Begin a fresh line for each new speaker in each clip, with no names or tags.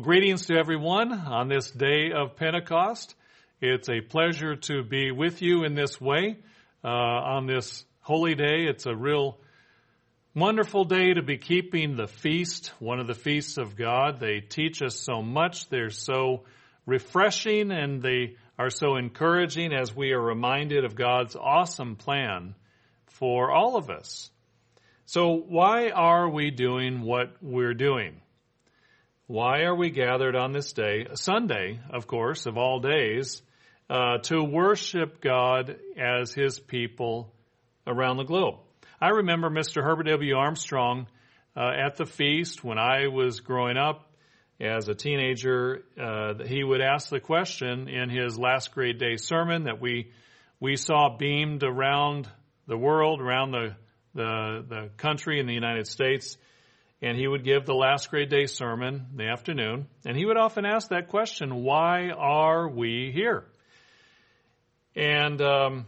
Well, greetings to everyone on this day of Pentecost. It's a pleasure to be with you in this way on this holy day. It's a real wonderful day to be keeping the feast, one of the feasts of God. They teach us so much. They're so refreshing and they are so encouraging as we are reminded of God's awesome plan for all of us. So why are we doing what we're doing? Why are we gathered on this day, Sunday, of course, of all days, to worship God as His people around the globe? I remember Mr. Herbert W. Armstrong at the feast when I was growing up as a teenager. He would ask the question in his last grade day sermon that we saw beamed around the world, around the country in the United States. And he would give the last grade day sermon in the afternoon. And he would often ask that question, why are we here? And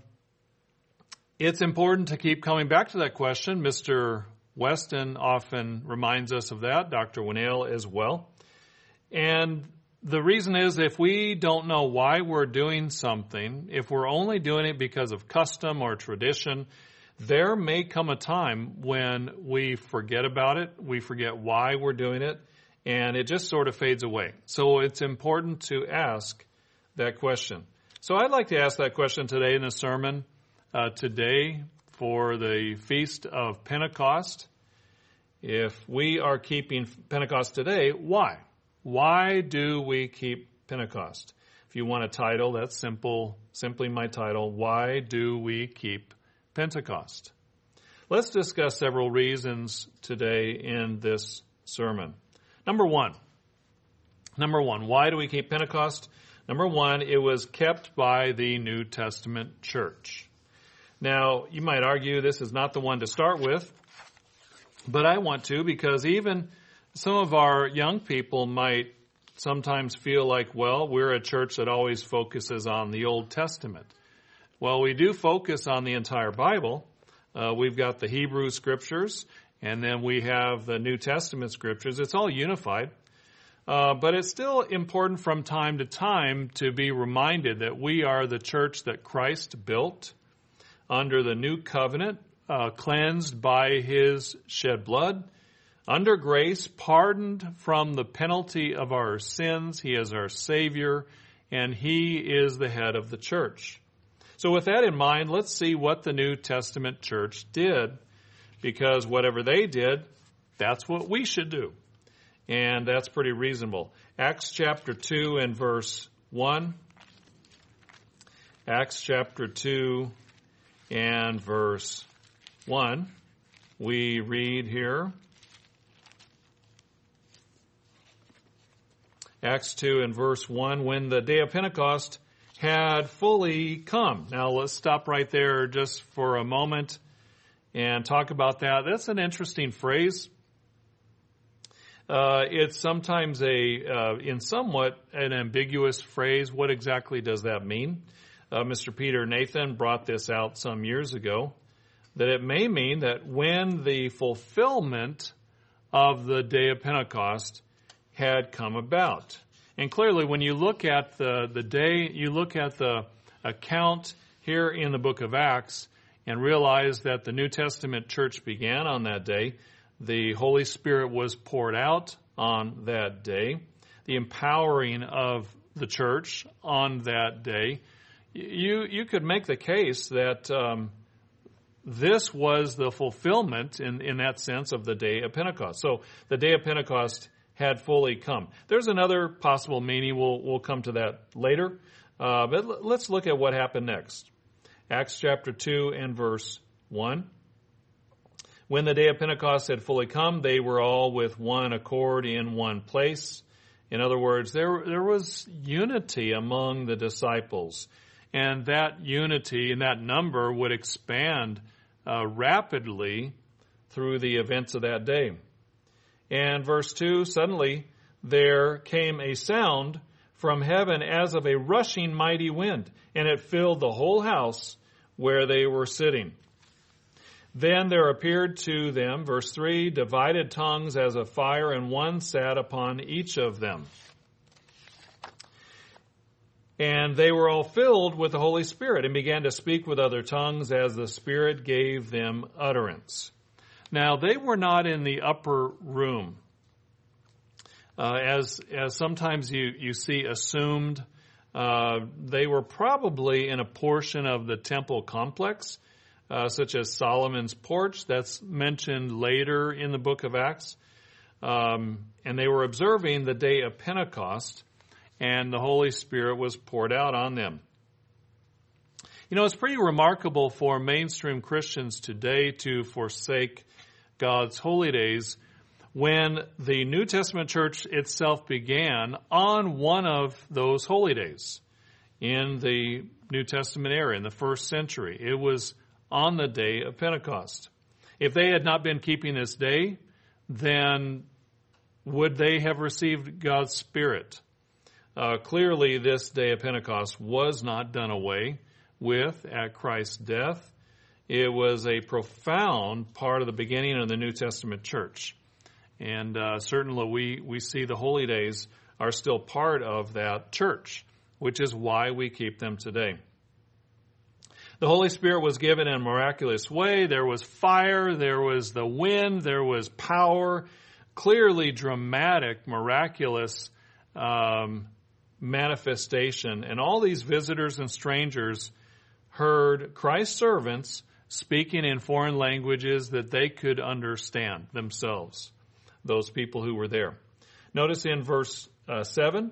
it's important to keep coming back to that question. Mr. Weston often reminds us of that, Dr. Winnell as well. And the reason is if we don't know why we're doing something, if we're only doing it because of custom or tradition, there may come a time when we forget about it, we forget why we're doing it, and it just sort of fades away. So it's important to ask that question. So I'd like to ask that question today in the sermon, today for the Feast of Pentecost. If we are keeping Pentecost today, why? Why do we keep Pentecost? If you want a title, that's simply my title, Why Do We Keep Pentecost? Let's discuss several reasons today in this sermon. Number one, why do we keep Pentecost? Number one, it was kept by the New Testament church. Now, you might argue this is not the one to start with, but I want to because even some of our young people might sometimes feel like, well, we're a church that always focuses on the Old Testament. Well, we do focus on the entire Bible. We've got the Hebrew Scriptures, and then we have the New Testament Scriptures. It's all unified. But it's still important from time to time to be reminded that we are the church that Christ built under the new covenant, cleansed by His shed blood, under grace, pardoned from the penalty of our sins. He is our Savior, and He is the head of the church. So with that in mind, let's see what the New Testament church did, because whatever they did, that's what we should do. And that's pretty reasonable. Acts chapter 2 and verse 1. Acts chapter 2 and verse 1. We read here. Acts 2 and verse 1. When the day of Pentecost had fully come. Now let's stop right there just for a moment and talk about that. That's an interesting phrase. It's sometimes in somewhat an ambiguous phrase. What exactly does that mean? Mr. Peter Nathan brought this out some years ago, that it may mean that when the fulfillment of the day of Pentecost had come about. And clearly, when you look at the day, you look at the account here in the book of Acts and realize that the New Testament church began on that day. The Holy Spirit was poured out on that day. The empowering of the church on that day. You could make the case that this was the fulfillment in that sense of the day of Pentecost. So the day of Pentecost had fully come. There's another possible meaning. We'll come to that later. But let's look at what happened next. Acts chapter 2 and verse 1. When the day of Pentecost had fully come, they were all with one accord in one place. In other words, there was unity among the disciples. And that unity and that number would expand rapidly through the events of that day. And verse 2, suddenly there came a sound from heaven as of a rushing mighty wind, and it filled the whole house where they were sitting. Then there appeared to them, verse 3, divided tongues as of fire, and one sat upon each of them. And they were all filled with the Holy Spirit and began to speak with other tongues as the Spirit gave them utterance. Now, they were not in the upper room. As sometimes you see assumed, they were probably in a portion of the temple complex, such as Solomon's porch. That's mentioned later in the book of Acts. And they were observing the day of Pentecost, and the Holy Spirit was poured out on them. You know, it's pretty remarkable for mainstream Christians today to forsake God's holy days when the New Testament church itself began on one of those holy days in the New Testament era, in the first century. It was on the day of Pentecost. If they had not been keeping this day, then would they have received God's Spirit? Clearly, this day of Pentecost was not done away with at Christ's death. It was a profound part of the beginning of the New Testament church. And certainly we see the holy days are still part of that church, which is why we keep them today. The Holy Spirit was given in a miraculous way. There was fire, there was the wind, there was power, clearly dramatic, miraculous manifestation. And all these visitors and strangers heard Christ's servants speaking in foreign languages that they could understand themselves, those people who were there. Notice in verse 7,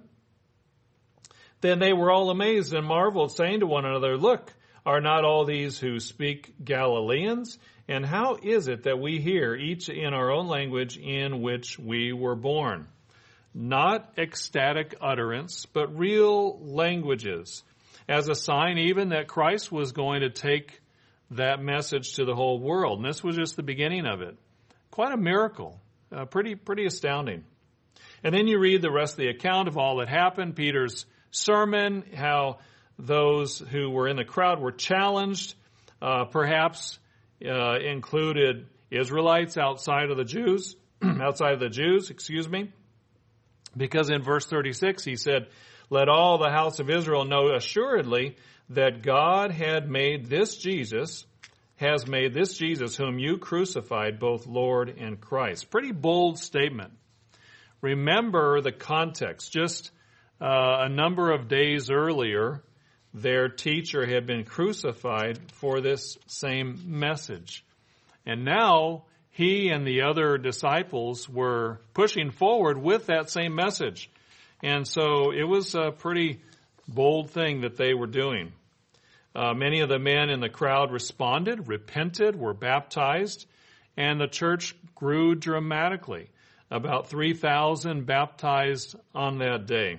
then they were all amazed and marveled, saying to one another, look, are not all these who speak Galileans? And how is it that we hear each in our own language in which we were born? Not ecstatic utterance, but real languages, as a sign even that Christ was going to take that message to the whole world. And this was just the beginning of it. Quite a miracle. Pretty astounding. And then you read the rest of the account of all that happened, Peter's sermon, how those who were in the crowd were challenged, perhaps included Israelites outside of the Jews, because in verse 36 he said, let all the house of Israel know assuredly that God has made this Jesus whom you crucified, both Lord and Christ. Pretty bold statement. Remember the context. Just a number of days earlier, their teacher had been crucified for this same message. And now he and the other disciples were pushing forward with that same message. And so it was a pretty bold thing that they were doing. Many of the men in the crowd responded, repented, were baptized, and the church grew dramatically. About 3,000 baptized on that day.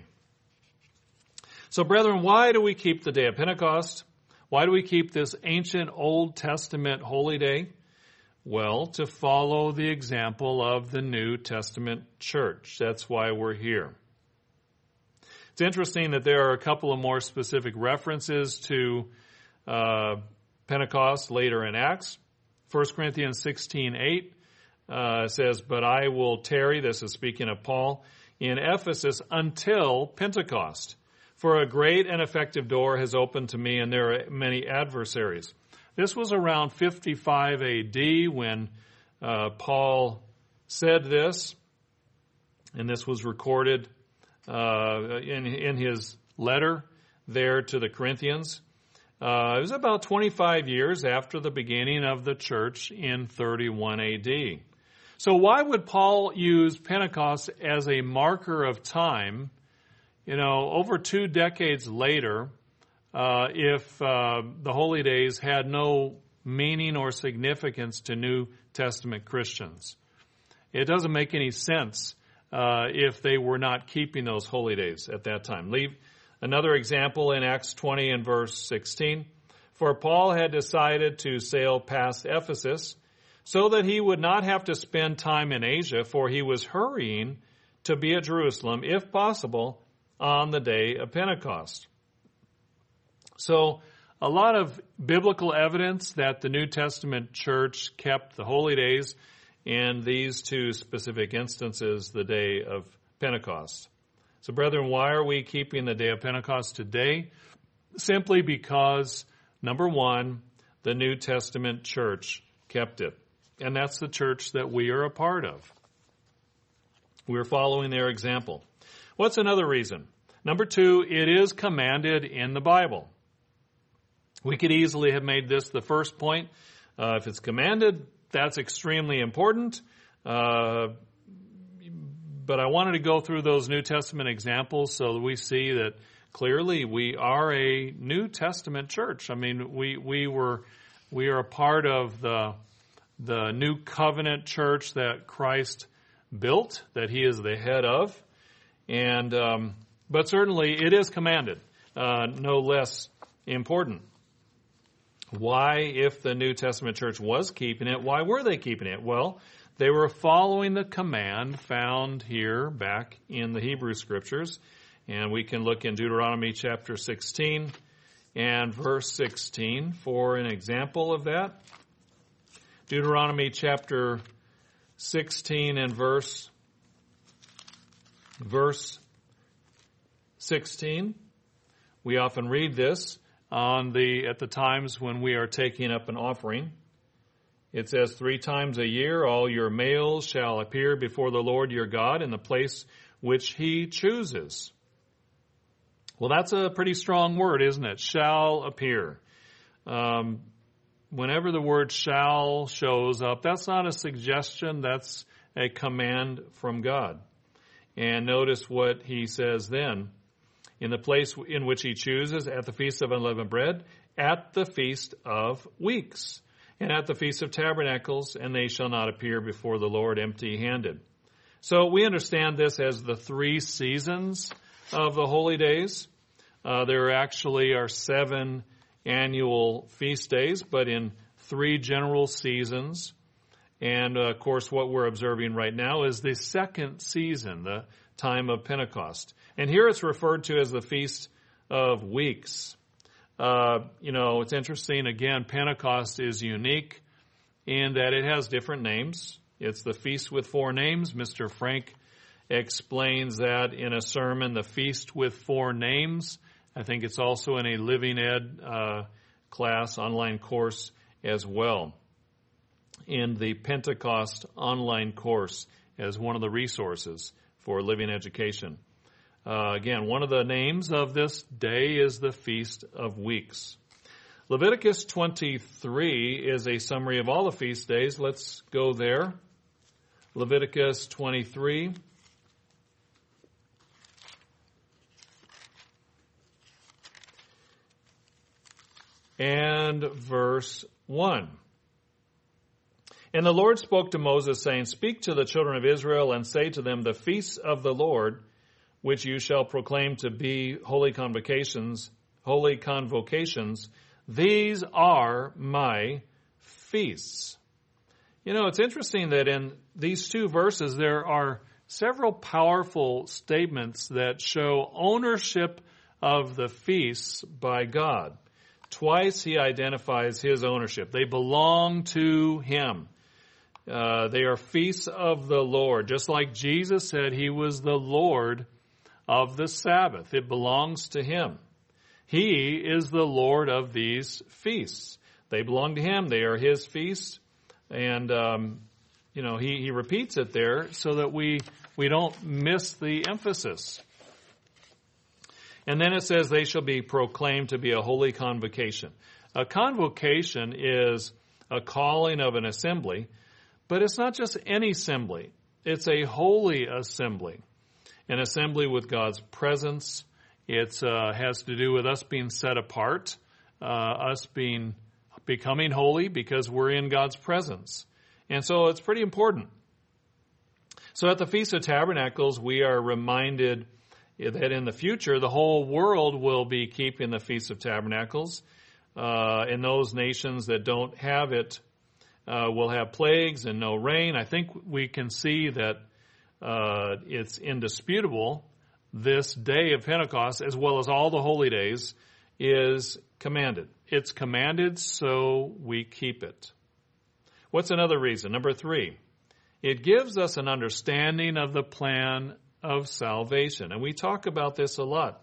So, brethren, why do we keep the day of Pentecost? Why do we keep this ancient Old Testament holy day? Well, to follow the example of the New Testament church. That's why we're here. It's interesting that there are a couple of more specific references to Pentecost later in Acts. 1 Corinthians 16:8 says, but I will tarry, this is speaking of Paul, in Ephesus until Pentecost. For a great and effective door has opened to me, and there are many adversaries. This was around 55 A.D. when Paul said this, and this was recorded in his letter there to the Corinthians. It was about 25 years after the beginning of the church in 31 A.D. So why would Paul use Pentecost as a marker of time, over 2 decades later, if the holy days had no meaning or significance to New Testament Christians? It doesn't make any sense if they were not keeping those holy days at that time. Leave another example in Acts 20 and verse 16. For Paul had decided to sail past Ephesus so that he would not have to spend time in Asia, for he was hurrying to be at Jerusalem, if possible, on the day of Pentecost. So a lot of biblical evidence that the New Testament church kept the holy days, in these 2 specific instances, the day of Pentecost. So, brethren, why are we keeping the day of Pentecost today? Simply because, number one, the New Testament church kept it. And that's the church that we are a part of. We're following their example. What's another reason? Number two, it is commanded in the Bible. We could easily have made this the first point. If it's commanded, that's extremely important. But I wanted to go through those New Testament examples so that we see that clearly we are a New Testament church. I mean, we are a part of the new covenant church that Christ built, that he is the head of. And but certainly it is commanded, no less important. Why, if the New Testament church was keeping it, why were they keeping it? Well, they were following the command found here back in the Hebrew Scriptures. And we can look in Deuteronomy chapter 16 and verse 16 for an example of that. Deuteronomy chapter 16 and verse 16. We often read this at the times when we are taking up an offering. It says, 3 times a year all your males shall appear before the Lord your God in the place which he chooses. Well, that's a pretty strong word, isn't it? Shall appear. Whenever the word shall shows up, that's not a suggestion, that's a command from God. And notice what he says then. In the place in which he chooses, at the Feast of Unleavened Bread, at the Feast of Weeks, and at the Feast of Tabernacles, and they shall not appear before the Lord empty-handed. So we understand this as the 3 seasons of the holy days. There actually are 7 annual feast days, but in 3 general seasons. And of course, what we're observing right now is the 2nd season, the time of Pentecost. And here it's referred to as the Feast of Weeks. It's interesting. Again, Pentecost is unique in that it has different names. It's the feast with 4 names. Mr. Frank explains that in a sermon, the feast with 4 names. I think it's also in a Living Ed class, online course as well. In the Pentecost online course as one of the resources for living education. Again, one of the names of this day is the Feast of Weeks. Leviticus 23 is a summary of all the feast days. Let's go there. Leviticus 23. And verse 1. And the Lord spoke to Moses, saying, Speak to the children of Israel, and say to them, The feasts of the Lord, which you shall proclaim to be holy convocations, these are my feasts. It's interesting that in these 2 verses there are several powerful statements that show ownership of the feasts by God. Twice he identifies his ownership. They belong to him. They are feasts of the Lord. Just like Jesus said he was the Lord of the Sabbath. It belongs to him. He is the Lord of these feasts. They belong to him. They are his feasts. And, he repeats it there so that we don't miss the emphasis. And then it says they shall be proclaimed to be a holy convocation. A convocation is a calling of an assembly, but it's not just any assembly. It's a holy assembly. An assembly with God's presence. It has to do with us being set apart, us becoming holy because we're in God's presence. And so it's pretty important. So at the Feast of Tabernacles, we are reminded that in the future, the whole world will be keeping the Feast of Tabernacles. And those nations that don't have it will have plagues and no rain. I think we can see that it's indisputable. This day of Pentecost, as well as all the holy days, is commanded. It's commanded, so we keep it. What's another reason? Number 3, it gives us an understanding of the plan of salvation. And we talk about this a lot.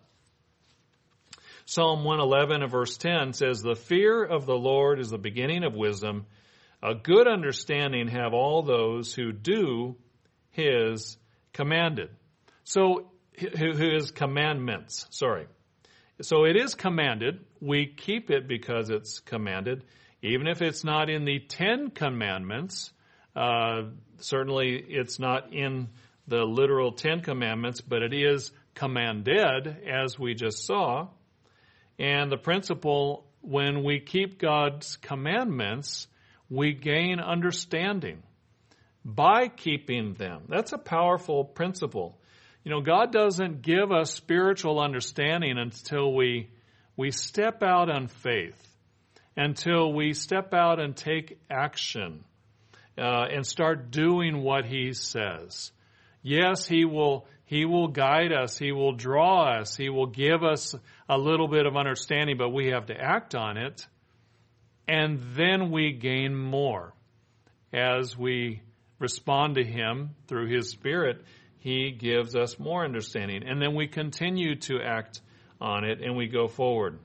Psalm 111 and verse 10 says, "The fear of the Lord is the beginning of wisdom. A good understanding have all those who do his commanded." So, his commandments, sorry. So it is commanded. We keep it because it's commanded. Even if it's not in the 10 Commandments, certainly it's not in the literal 10 Commandments, but it is commanded, as we just saw. And the principle, when we keep God's commandments, we gain understanding by keeping them. That's a powerful principle. You know, God doesn't give us spiritual understanding until we step out on faith, until we step out and take action and start doing what He says. Yes, He will guide us. He will draw us. He will give us a little bit of understanding, but we have to act on it. And then we gain more. As we respond to Him through His Spirit, He gives us more understanding. And then we continue to act on it and we go forward.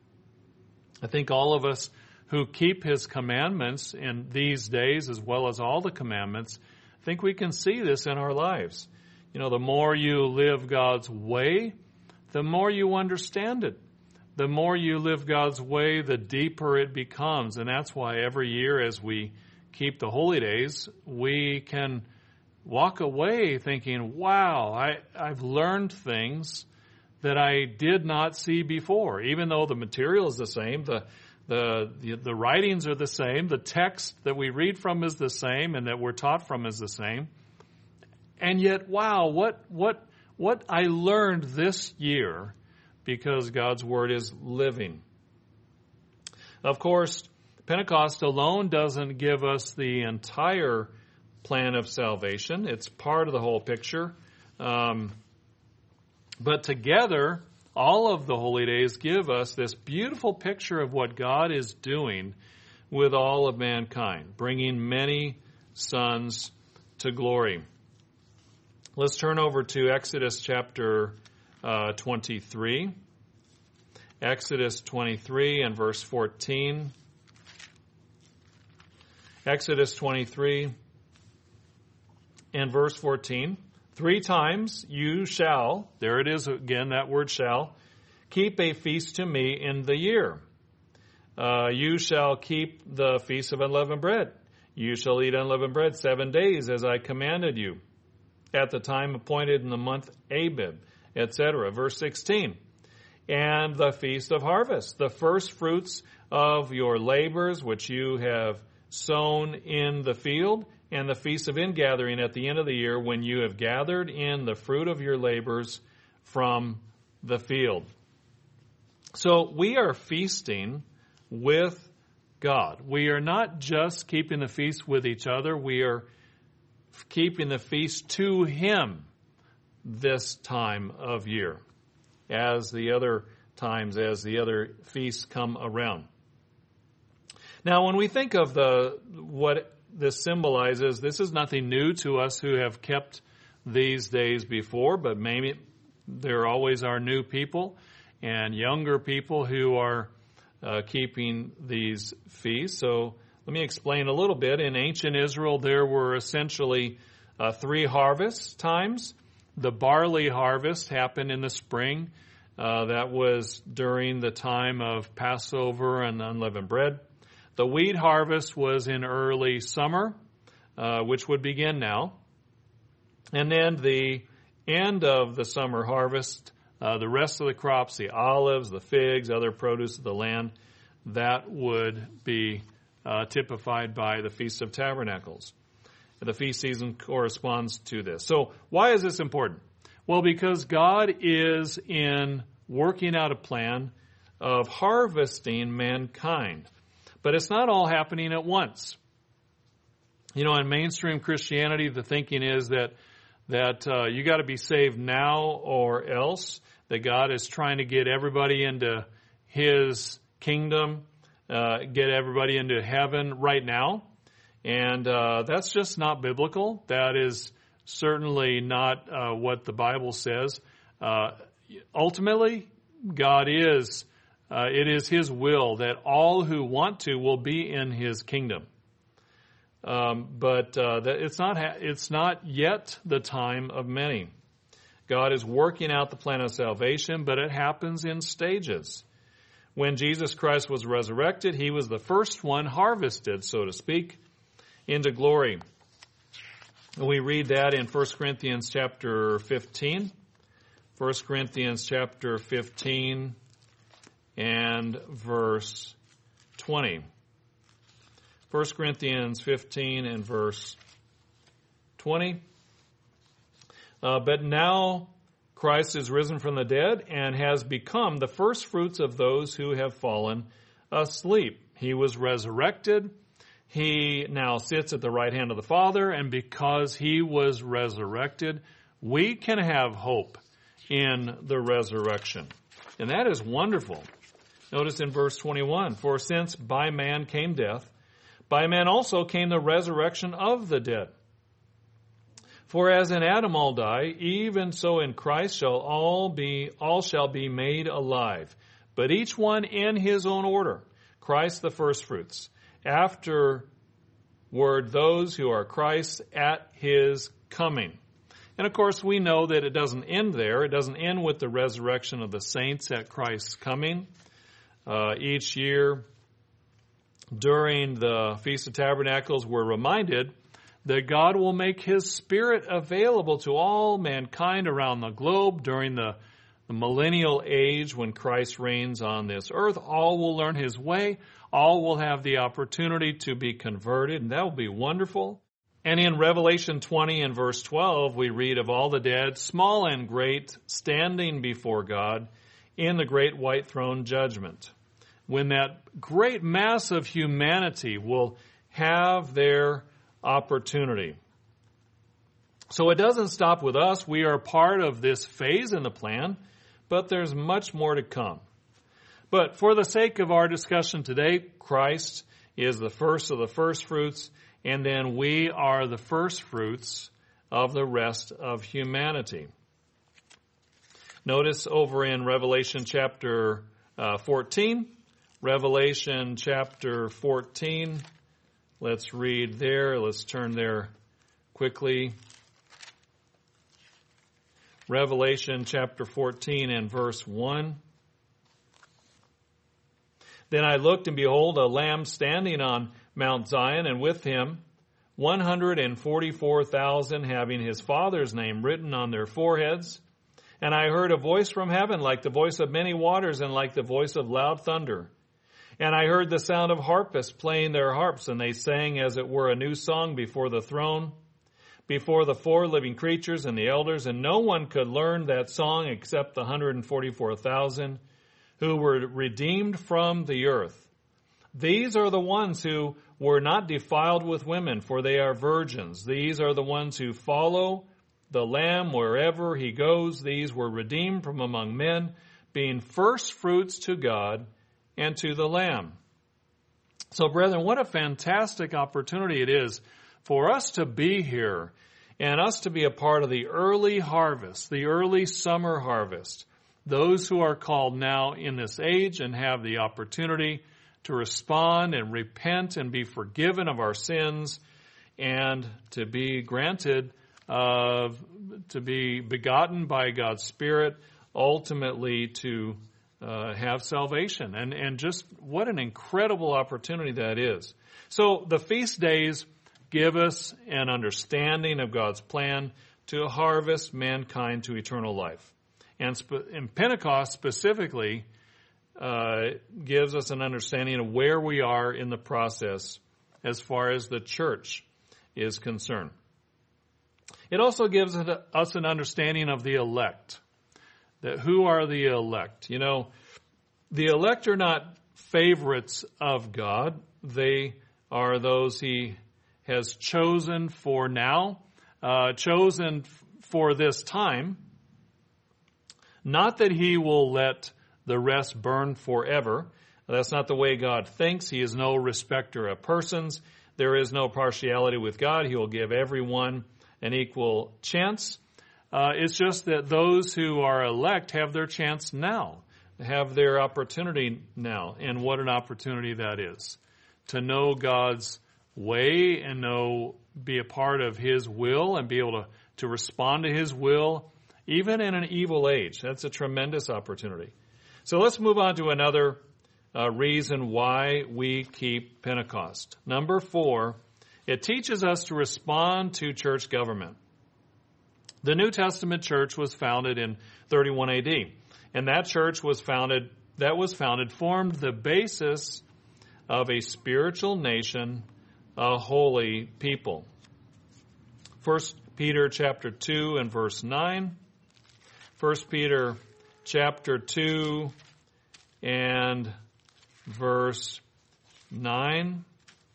I think all of us who keep His commandments in these days, as well as all the commandments, I think we can see this in our lives. You know, the more you live God's way, the more you understand it. The more you live God's way, the deeper it becomes. And that's why every year as we keep the holy days, we can walk away thinking, wow, I've learned things that I did not see before. Even though the material is the same, the writings are the same, the text that we read from is the same, and that we're taught from is the same. And yet, wow, what I learned this year, because God's Word is living. Of course, Pentecost alone doesn't give us the entire plan of salvation. It's part of the whole picture. But together, all of the holy days give us this beautiful picture of what God is doing with all of mankind, bringing many sons to glory. Let's turn over to Exodus chapter 23. Exodus 23 and verse 14. Exodus 23 and verse 14. 3 times you shall, there it is again, that word shall, keep a feast to me in the year. You shall keep the feast of unleavened bread. You shall eat unleavened bread 7 days as I commanded you, at the time appointed in the month Abib, etc. Verse 16. And the feast of harvest, the first fruits of your labors which you have sown in the field, and the feast of ingathering at the end of the year, when you have gathered in the fruit of your labors from the field. So we are feasting with God. We are not just keeping the feast with each other. We are keeping the feast to Him this time of year, as the other times, as the other feasts come around. Now, when we think of what this symbolizes, this is nothing new to us who have kept these days before, but maybe there always are new people and younger people who are keeping these feasts. So let me explain a little bit. In ancient Israel, there were essentially 3 harvest times. The barley harvest happened in the spring. That was during the time of Passover and unleavened bread. The wheat harvest was in early summer, which would begin now. And then the end of the summer harvest, the rest of the crops, the olives, the figs, other produce of the land, that would be typified by the Feast of Tabernacles. The feast season corresponds to this. So why is this important? Well, because God is in working out a plan of harvesting mankind. But it's not all happening at once. You know, in mainstream Christianity, the thinking is that you got to be saved now or else. That God is trying to get everybody into His kingdom, get everybody into heaven right now. And that's just not biblical. That is certainly not what the Bible says. Ultimately, God is, it is His will that all who want to will be in His kingdom. But it's not yet the time of many. God is working out the plan of salvation, but it happens in stages. When Jesus Christ was resurrected, He was the first one harvested, so to speak, into glory. We read that in 1 Corinthians chapter 15. 1 Corinthians chapter 15 and verse 20. 1 Corinthians 15 and verse 20. But now Christ is risen from the dead and has become the first fruits of those who have fallen asleep. He was resurrected. He now sits at the right hand of the Father, and because He was resurrected, we can have hope in the resurrection. And that is wonderful. Notice in verse 21, for since by man came death, by man also came the resurrection of the dead. For as in Adam all die, even so in Christ shall all shall be made alive, but each one in his own order. Christ the firstfruits. Afterward, those who are Christ's at His coming. And of course, we know that it doesn't end there. It doesn't end with the resurrection of the saints at Christ's coming. Each year during the Feast of Tabernacles, we're reminded that God will make His Spirit available to all mankind around the globe during the millennial age when Christ reigns on this earth. All will learn His way. All will have the opportunity to be converted, and that will be wonderful. And in Revelation 20 and verse 12, we read of all the dead, small and great, standing before God in the great white throne judgment, when that great mass of humanity will have their opportunity. So it doesn't stop with us. We are part of this phase in the plan, but there's much more to come. But for the sake of our discussion today, Christ is the first of the first fruits, and then we are the first fruits of the rest of humanity. Notice over in Revelation chapter 14. Revelation chapter 14. Let's read there. Let's turn there quickly. Revelation chapter 14 and verse 1. Then I looked, and behold, a Lamb standing on Mount Zion, and with Him 144,000, having His Father's name written on their foreheads. And I heard a voice from heaven, like the voice of many waters, and like the voice of loud thunder. And I heard the sound of harpists playing their harps, and they sang as it were a new song before the throne, before the four living creatures and the elders, and no one could learn that song except the 144,000 who were redeemed from the earth. These are the ones who were not defiled with women, for they are virgins. These are the ones who follow the Lamb wherever He goes. These were redeemed from among men, being first fruits to God and to the Lamb. So, brethren, what a fantastic opportunity it is for us to be here and us to be a part of the early harvest, the early summer harvest. Those who are called now in this age and have the opportunity to respond and repent and be forgiven of our sins and to be granted to be begotten by God's Spirit, ultimately to have salvation. And just what an incredible opportunity that is. So the feast days give us an understanding of God's plan to harvest mankind to eternal life. And Pentecost specifically gives us an understanding of where we are in the process as far as the church is concerned. It also gives us an understanding of the elect. That who are the elect? You know, the elect are not favorites of God. They are those He has chosen for now, chosen for this time. Not that He will let the rest burn forever. That's not the way God thinks. He is no respecter of persons. There is no partiality with God. He will give everyone an equal chance. It's just that those who are elect have their chance now, have their opportunity now. And what an opportunity that is, to know God's way and be a part of His will and be able to respond to His will, even in an evil age. That's a tremendous opportunity. So let's move on to another reason why we keep Pentecost. Number 4, it teaches us to respond to church government. The New Testament church was founded in 31 AD, and that church formed the basis of a spiritual nation, a holy people. 1 Peter chapter 2 and verse 9. 1 Peter chapter 2 and verse 9.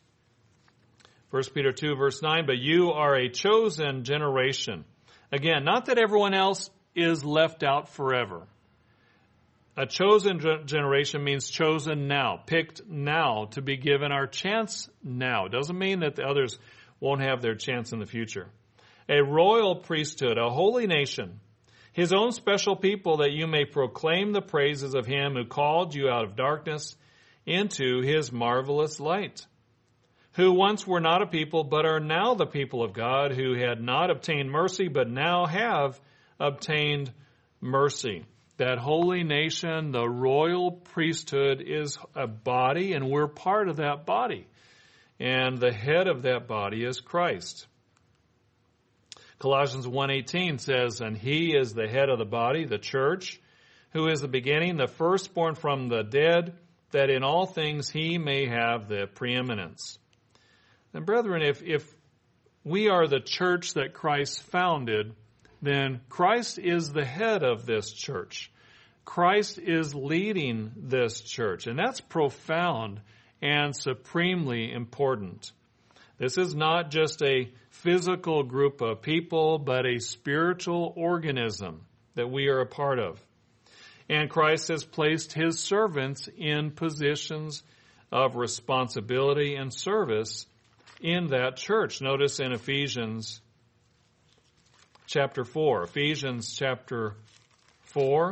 1 Peter 2 verse 9, but you are a chosen generation. Again, not that everyone else is left out forever. A chosen generation means chosen now, picked now, to be given our chance now. It doesn't mean that the others won't have their chance in the future. A royal priesthood, a holy nation, His own special people, that you may proclaim the praises of Him who called you out of darkness into His marvelous light, who once were not a people, but are now the people of God, who had not obtained mercy, but now have obtained mercy. That holy nation, the royal priesthood, is a body, and we're part of that body. And the head of that body is Christ. Colossians 1:18 says, and He is the head of the body, the church, who is the beginning, the firstborn from the dead, that in all things He may have the preeminence. And brethren, if we are the church that Christ founded, then Christ is the head of this church. Christ is leading this church, and that's profound and supremely important. This is not just a physical group of people, but a spiritual organism that we are a part of. And Christ has placed His servants in positions of responsibility and service in that church. Notice in Ephesians chapter 4. Ephesians chapter 4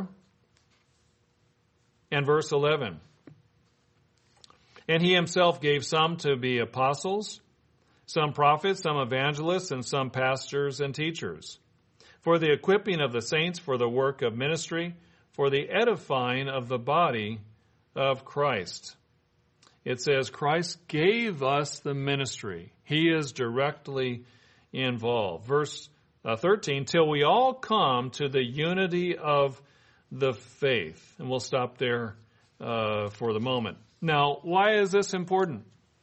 and verse 11. And He Himself gave some to be apostles, some prophets, some evangelists, and some pastors and teachers, for the equipping of the saints, for the work of ministry, for the edifying of the body of Christ. It says Christ gave us the ministry. He is directly involved. Verse 13, till we all come to the unity of the faith. And we'll stop there for the moment. Now, why is this important?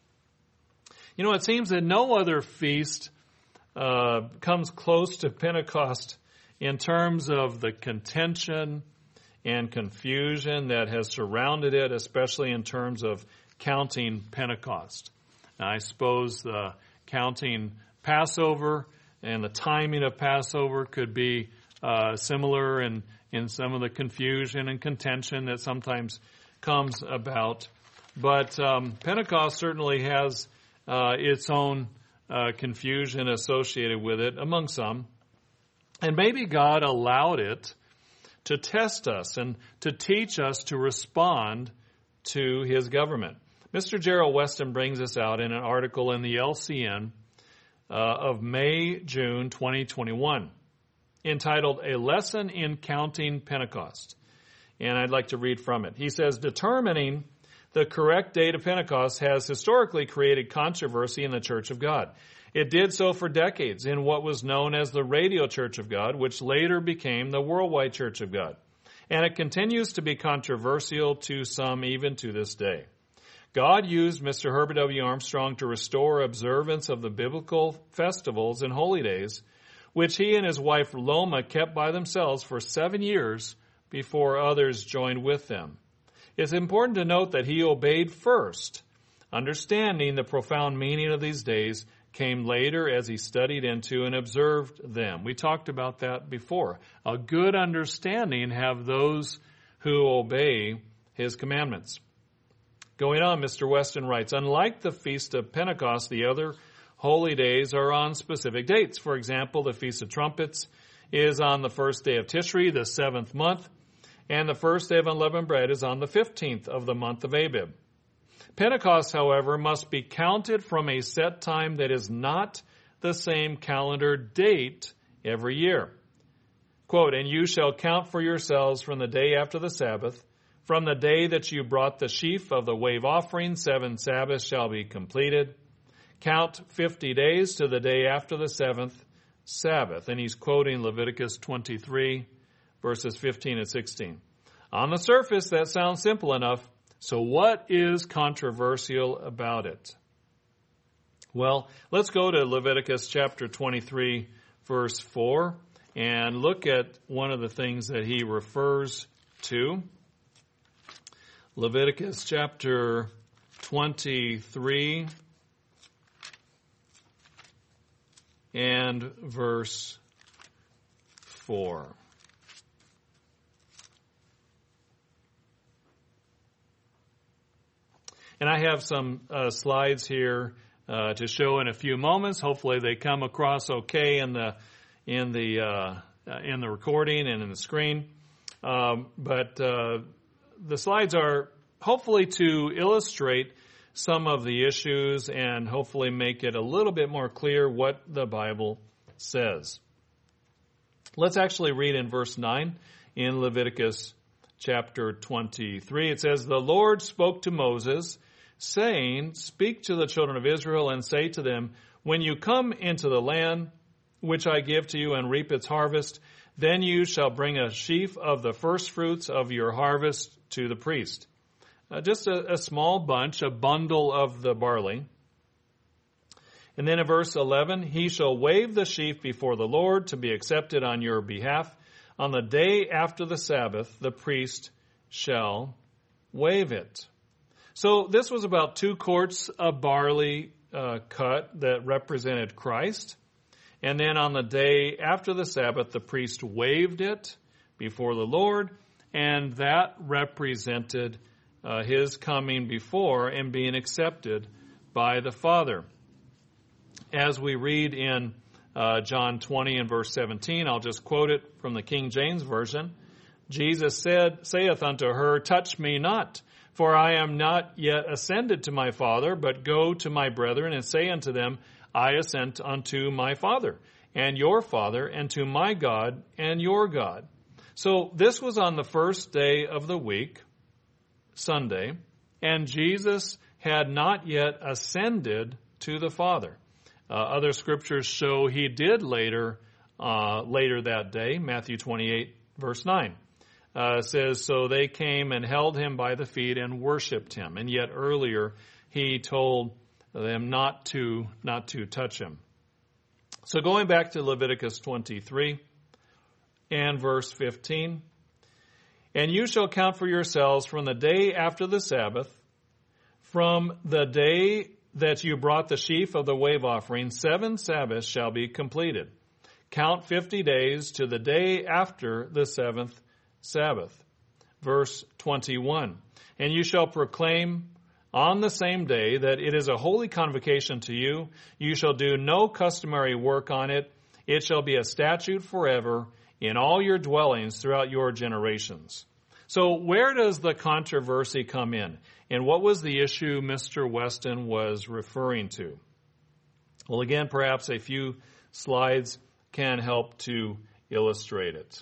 You know, it seems that no other feast comes close to Pentecost in terms of the contention and confusion that has surrounded it, especially in terms of counting Pentecost. Now, I suppose counting Passover and the timing of Passover could be similar in some of the confusion and contention that sometimes comes about. But Pentecost certainly has its own confusion associated with it among some. And maybe God allowed it to test us and to teach us to respond to His government. Mr. Gerald Weston brings this out in an article in the LCN of May-June 2021 entitled, A Lesson in Counting Pentecost. And I'd like to read from it. He says, determining the correct date of Pentecost has historically created controversy in the Church of God. It did so for decades in what was known as the Radio Church of God, which later became the Worldwide Church of God. And it continues to be controversial to some even to this day. God used Mr. Herbert W. Armstrong to restore observance of the biblical festivals and holy days, which he and his wife Loma kept by themselves for 7 years before others joined with them. It's important to note that he obeyed first. Understanding the profound meaning of these days came later as he studied into and observed them. We talked about that before. A good understanding have those who obey his commandments. Going on, Mr. Weston writes, unlike the Feast of Pentecost, the other holy days are on specific dates. For example, the Feast of Trumpets is on the first day of Tishri, the 7th month, and the first day of unleavened bread is on the 15th of the month of Abib. Pentecost, however, must be counted from a set time that is not the same calendar date every year. Quote, "And you shall count for yourselves from the day after the Sabbath, from the day that you brought the sheaf of the wave offering, 7 Sabbaths shall be completed. Count 50 days to the day after the 7th Sabbath." And he's quoting Leviticus 23, verses 15 and 16. On the surface, that sounds simple enough. So what is controversial about it? Well, let's go to Leviticus chapter 23, verse 4, and look at one of the things that he refers to. Leviticus chapter 23 and verse 4. And I have some slides here to show in a few moments. Hopefully, they come across okay in the recording and in the screen. But the slides are hopefully to illustrate some of the issues and hopefully make it a little bit more clear what the Bible says. Let's actually read in verse 9 in Leviticus chapter 23. It says, "The Lord spoke to Moses, saying, Speak to the children of Israel and say to them, When you come into the land which I give to you and reap its harvest, then you shall bring a sheaf of the first fruits of your harvest to the priest." Just a small bunch, a bundle of the barley. And then in verse 11, "He shall wave the sheaf before the Lord to be accepted on your behalf. On the day after the Sabbath, the priest shall wave it." So this was about 2 quarts of barley cut that represented Christ. And then on the day after the Sabbath, the priest waved it before the Lord, and that represented his coming before and being accepted by the Father. As we read in John 20 and verse 17, I'll just quote it from the King James Version. "Jesus saith unto her, Touch me not, for I am not yet ascended to my Father, but go to my brethren and say unto them, I ascend unto my Father and your Father, and to my God and your God." So this was on the first day of the week, Sunday, and Jesus had not yet ascended to the Father. Other scriptures show he did later that day. Matthew 28, verse 9 says, "So they came and held him by the feet and worshipped him." And yet earlier he told them not to touch him. So going back to Leviticus 23 and verse 15, "And you shall count for yourselves from the day after the Sabbath, from the day that you brought the sheaf of the wave offering, 7 Sabbaths shall be completed. Count 50 days to the day after the 7th Sabbath." Verse 21, "And you shall proclaim on the same day that it is a holy convocation to you. You shall do no customary work on it. It shall be a statute forever in all your dwellings throughout your generations." So where does the controversy come in? And what was the issue Mr. Weston was referring to? Well, again, perhaps a few slides can help to illustrate it.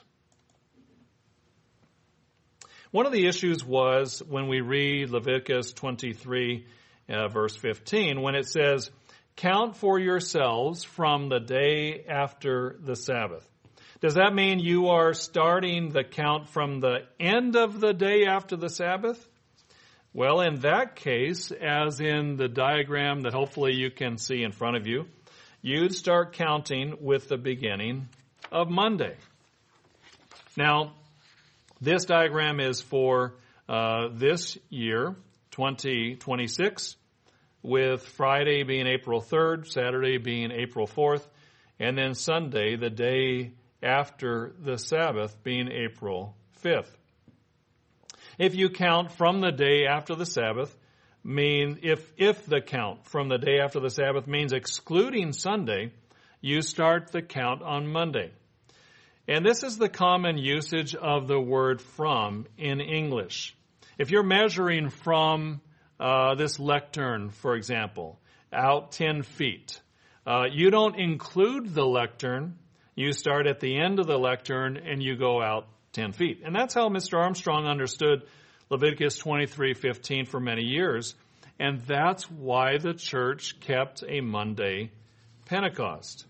One of the issues was when we read Leviticus 23, verse 15, when it says, "Count for yourselves from the day after the Sabbath." Does that mean you are starting the count from the end of the day after the Sabbath? Well, in that case, as in the diagram that hopefully you can see in front of you, you'd start counting with the beginning of Monday. Now, this diagram is for this year, 2026, with Friday being April 3rd, Saturday being April 4th, and then Sunday, the day after the Sabbath, being April 5th. If you count from the day after the Sabbath, if the count from the day after the Sabbath means excluding Sunday, you start the count on Monday. And this is the common usage of the word from in English. If you're measuring from this lectern, for example, out 10 feet, you don't include the lectern. You start at the end of the lectern and you go out 10 feet. And that's how Mr. Armstrong understood Leviticus 23:15 for many years. And that's why the church kept a Monday Pentecost.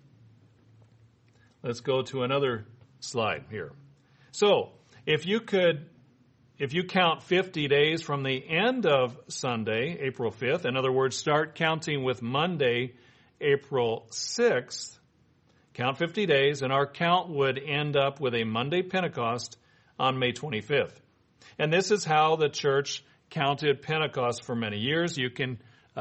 Let's go to another slide here. So, if you count 50 days from the end of Sunday, April 5th, in other words, start counting with Monday, April 6th, count 50 days, and our count would end up with a Monday Pentecost on May 25th. And this is how the church counted Pentecost for many years. You can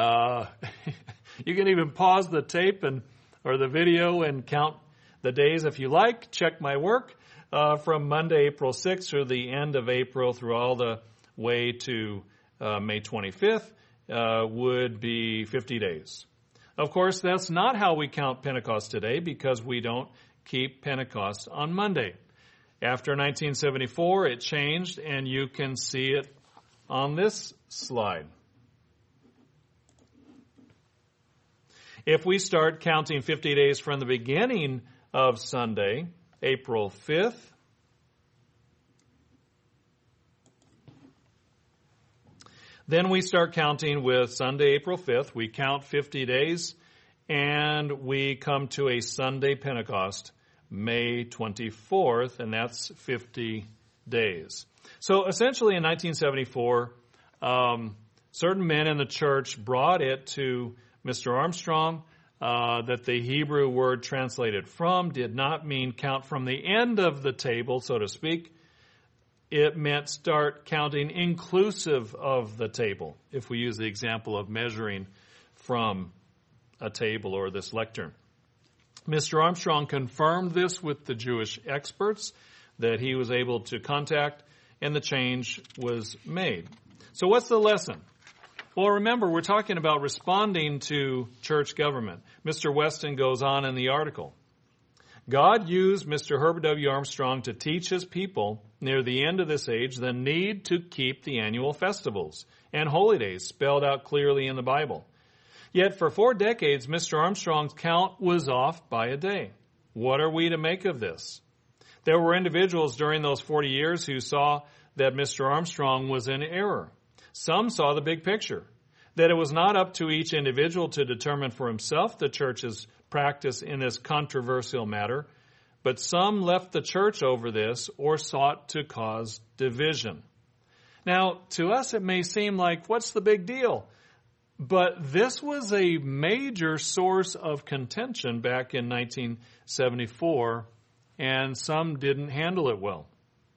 even pause the tape or the video and count the days if you like. Check my work from Monday, April 6th through the end of April through all the way to May 25th would be 50 days. Of course, that's not how we count Pentecost today because we don't keep Pentecost on Monday. After 1974, it changed, and you can see it on this slide. If we start counting 50 days from the beginning of Sunday, April 5th, then we start counting with Sunday, April 5th. We count 50 days, and we come to a Sunday Pentecost, May 24th, and that's 50 days. So essentially in 1974, certain men in the church brought it to Mr. Armstrong that the Hebrew word translated from did not mean count from the end of the table, so to speak. It meant start counting inclusive of the table, if we use the example of measuring from a table or this lectern. Mr. Armstrong confirmed this with the Jewish experts that he was able to contact, and the change was made. So what's the lesson? Well, remember, we're talking about responding to church government. Mr. Weston goes on in the article. God used Mr. Herbert W. Armstrong to teach his people near the end of this age the need to keep the annual festivals and holy days spelled out clearly in the Bible. Yet for 4 decades, Mr. Armstrong's count was off by a day. What are we to make of this? There were individuals during those 40 years who saw that Mr. Armstrong was in error. Some saw the big picture, that it was not up to each individual to determine for himself the church's practice in this controversial matter, but some left the church over this or sought to cause division. Now, to us it may seem like, what's the big deal? But this was a major source of contention back in 1974, and some didn't handle it well.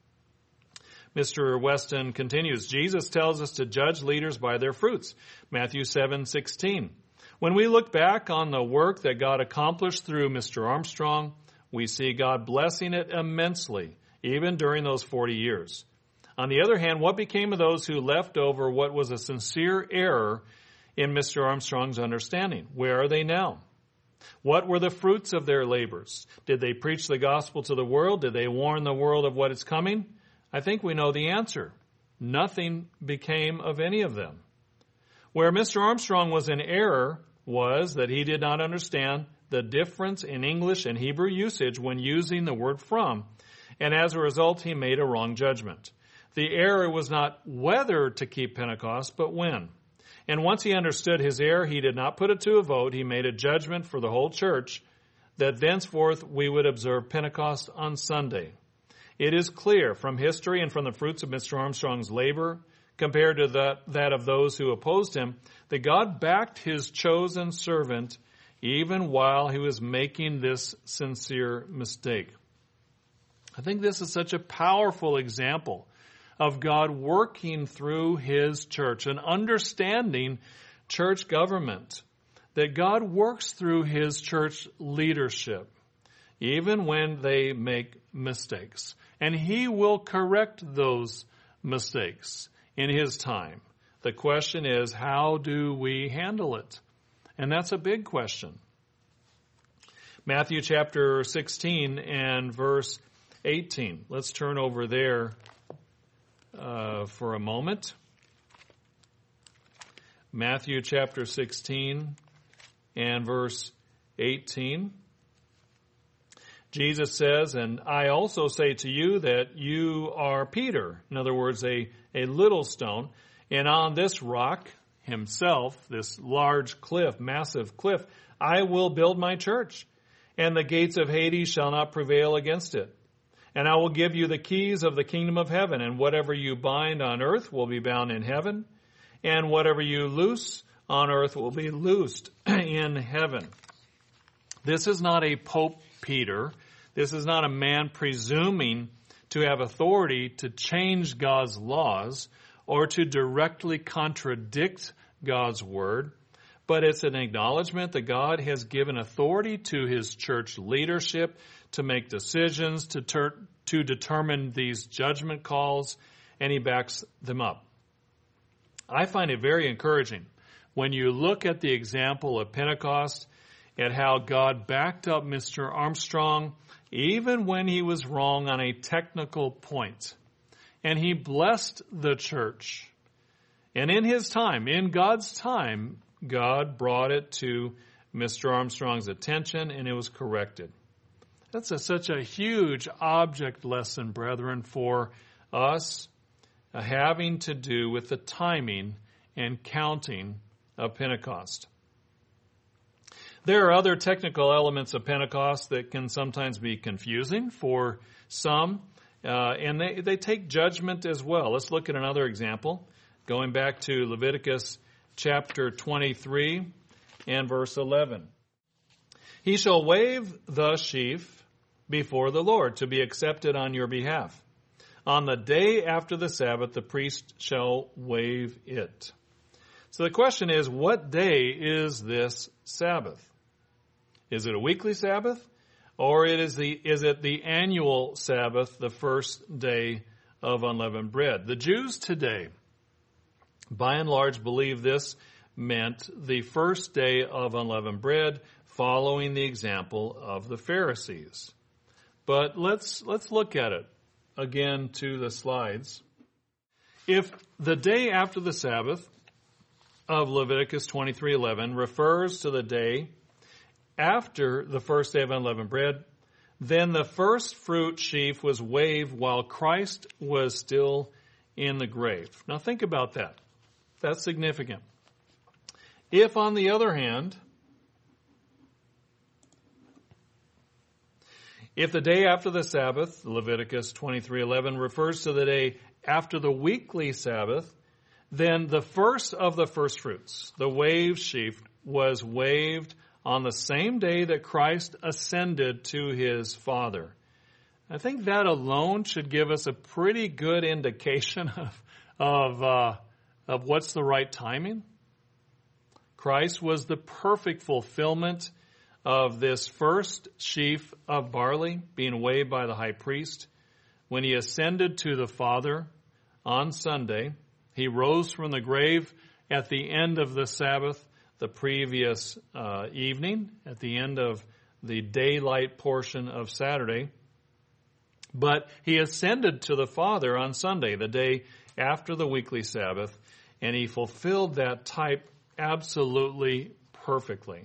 Mr. Weston continues, Jesus tells us to judge leaders by their fruits. Matthew 7:16. When we look back on the work that God accomplished through Mr. Armstrong, we see God blessing it immensely, even during those 40 years. On the other hand, what became of those who left over what was a sincere error in Mr. Armstrong's understanding? Where are they now? What were the fruits of their labors? Did they preach the gospel to the world? Did they warn the world of what is coming? I think we know the answer. Nothing became of any of them. Where Mr. Armstrong was in error was that he did not understand the difference in English and Hebrew usage when using the word from, and as a result, he made a wrong judgment. The error was not whether to keep Pentecost, but when. And once he understood his error, he did not put it to a vote. He made a judgment for the whole church that thenceforth we would observe Pentecost on Sunday. It is clear from history and from the fruits of Mr. Armstrong's labor, compared to that of those who opposed him, that God backed his chosen servant even while he was making this sincere mistake. I think this is such a powerful example of God working through his church and understanding church government, that God works through his church leadership, even when they make mistakes. And he will correct those mistakes in his time. The question is, how do we handle it? And that's a big question. Matthew chapter 16 and verse 18. Let's turn over there for a moment. Matthew chapter 16 and verse 18. Jesus says, "And I also say to you that you are Peter," in other words, a little stone, "and on this rock himself," this large cliff, massive cliff, "I will build my church, and the gates of Hades shall not prevail against it. And I will give you the keys of the kingdom of heaven, and whatever you bind on earth will be bound in heaven, and whatever you loose on earth will be loosed in heaven." This is not a Pope Peter. This is not a man presuming to have authority to change God's laws or to directly contradict God's word, but it's an acknowledgement that God has given authority to his church leadership to make decisions, to determine these judgment calls, and he backs them up. I find it very encouraging when you look at the example of Pentecost, at how God backed up Mr. Armstrong even when he was wrong on a technical point. And he blessed the church. And in his time, in God's time, God brought it to Mr. Armstrong's attention and it was corrected. That's such a huge object lesson, brethren, for us having to do with the timing and counting of Pentecost. There are other technical elements of Pentecost that can sometimes be confusing for some, and they take judgment as well. Let's look at another example, going back to Leviticus chapter 23 and verse 11. "He shall wave the sheaf before the Lord to be accepted on your behalf. On the day after the Sabbath, the priest shall wave it." So the question is, what day is this Sabbath? Is it a weekly Sabbath, or is it the annual Sabbath, the first day of unleavened bread? The Jews today, by and large, believe this meant the first day of unleavened bread, following the example of the Pharisees. But let's look at it again to the slides. If the day after the Sabbath of Leviticus 23:11 refers to the day after the first day of unleavened bread, then the first fruit sheaf was waved while Christ was still in the grave. Now think about that. That's significant. If, on the other hand, if the day after the Sabbath, Leviticus 23:11, refers to the day after the weekly Sabbath, then the first of the first fruits, the wave sheaf, was waved on the same day that Christ ascended to his Father. I think that alone should give us a pretty good indication of what's the right timing. Christ was the perfect fulfillment of this first sheaf of barley being waved by the high priest. When he ascended to the Father on Sunday, he rose from the grave at the end of the Sabbath, the previous evening, at the end of the daylight portion of Saturday. But he ascended to the Father on Sunday, the day after the weekly Sabbath, and he fulfilled that type absolutely perfectly.